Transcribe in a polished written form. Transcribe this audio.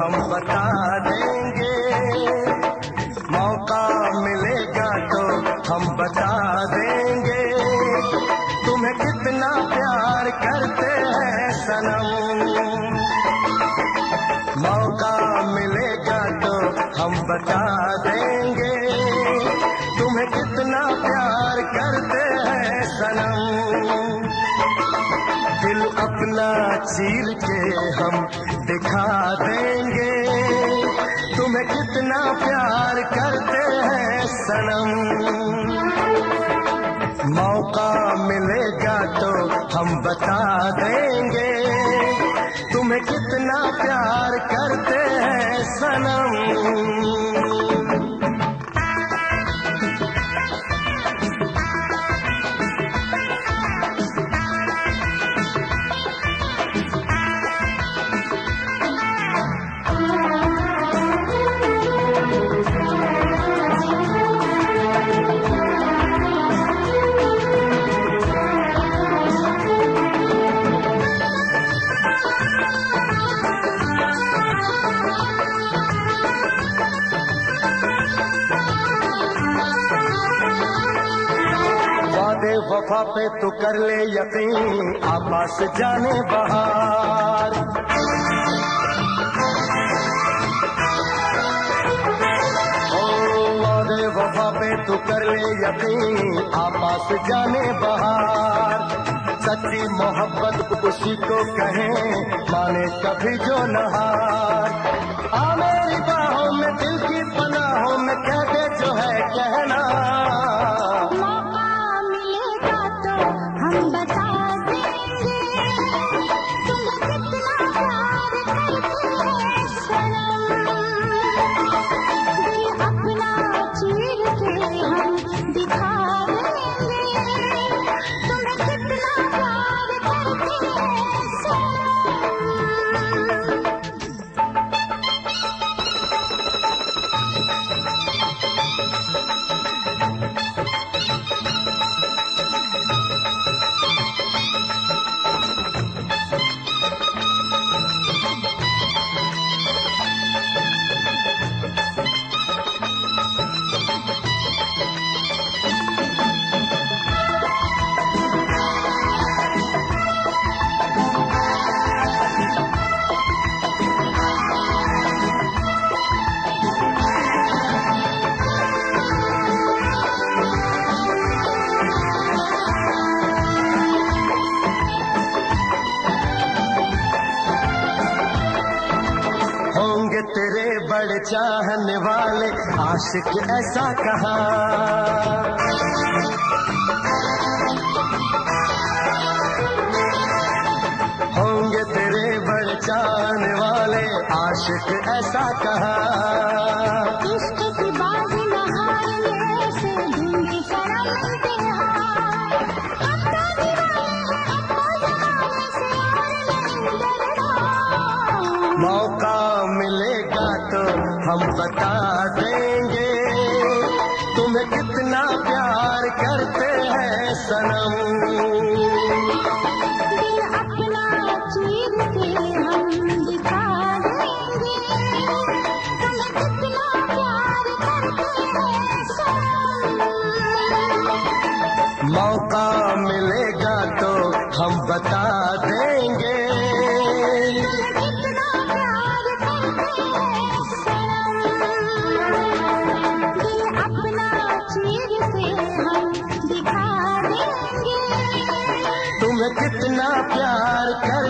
हम बता देंगे, मौका मिलेगा तो हम बता देंगे, तुम्हें कितना प्यार करते हैं सनम। मौका मिलेगा तो हम बता देंगे, तुम्हें कितना प्यार करते हैं सनम। दिल अपना चीर के हम दिखा देंगे, तुम्हें कितना प्यार करते हैं सनम। मौका मिलेगा तो हम बता देंगे, तुम्हें कितना प्यार करते हैं सनम। वफा पे तू कर ले यकीन, आकाश जाने बहार। ओ वादे वफा पे तू कर ले यकीन, आकाश जाने बहार। सच्ची मोहब्बत उसी को कहें, माने कभी जो नहार। आ मेरी बाहों में दिल की पनाहों में कह दे जो है कहना। तेरे बड़े चाहने वाले आशिक ऐसा कहा, होंगे तेरे बड़े चाहने वाले आशिक ऐसा कहा। इश्क की बाजी न हारने से ढूंढी शर्म इंतहा, अब तो दीवाने हैं अब तो जमाने से और नहीं डरना। मौका मिलेगा तो हम बता देंगे, तुम्हें कितना प्यार करते हैं सनम। दिल अपना चीर के हम दिखा देंगे, तुम्हें कितना प्यार करते हैं सनम। मौका मिलेगा तो हम बता देंगे, तुम्हें कितना प्यार कर